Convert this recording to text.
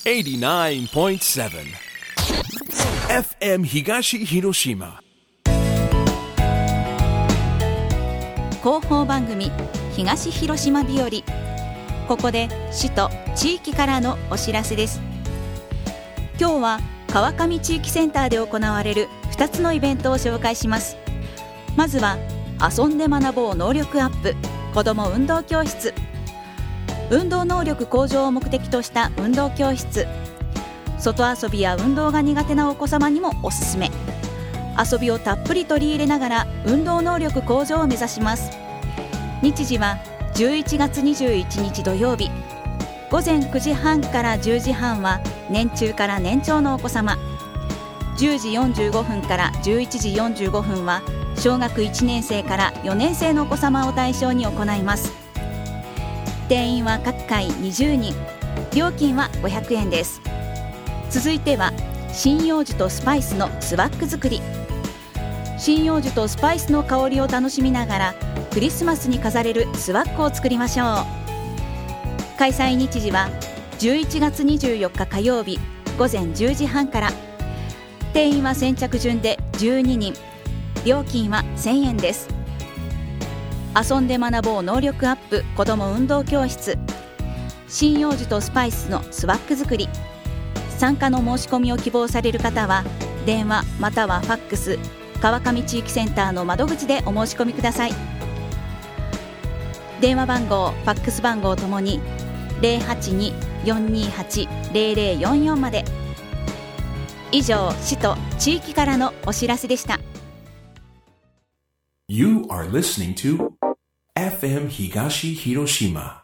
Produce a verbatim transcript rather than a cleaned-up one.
エイティナインポイントセブン エフエム 東広島広報番組東広島日和。ここで市と地域からのお知らせです。今日は川上地域センターで行われるふたつのイベントを紹介します。まずは遊んで学ぼう能力アップ子ども運動教室。運動能力向上を目的とした運動教室。外遊びや運動が苦手なお子様にもおすすめ。遊びをたっぷり取り入れながら運動能力向上を目指します。日時はじゅういちがつにじゅういちにち土曜日、午前くじはんからじゅうじはんは年中から年長のお子様、じゅうじよんじゅうごふんからじゅういちじよんじゅうごふんは小学いちねんせいからよねんせいのお子様を対象に行います。定員は各回にじゅうにん、料金はごひゃくえんです。続いては針葉樹とスパイスのスワッグ作り。針葉樹とスパイスの香りを楽しみながらクリスマスに飾れるスワッグを作りましょう。開催日時はじゅういちがつにじゅうよっか火曜日午前じゅうじはんから。定員は先着順でじゅうににん、料金はせんえんです。遊んで学ぼう能力アップ子ども運動教室。針葉樹とスパイスのスワッグ作り。参加の申し込みを希望される方は電話またはファックス川上地域センターの窓口でお申し込みください。電話番号、ファックス番号ともに ゼロはちに よんにーはち ゼロゼロよんよん まで。以上、市と地域からのお知らせでした。 You are listening to エフエム 東広島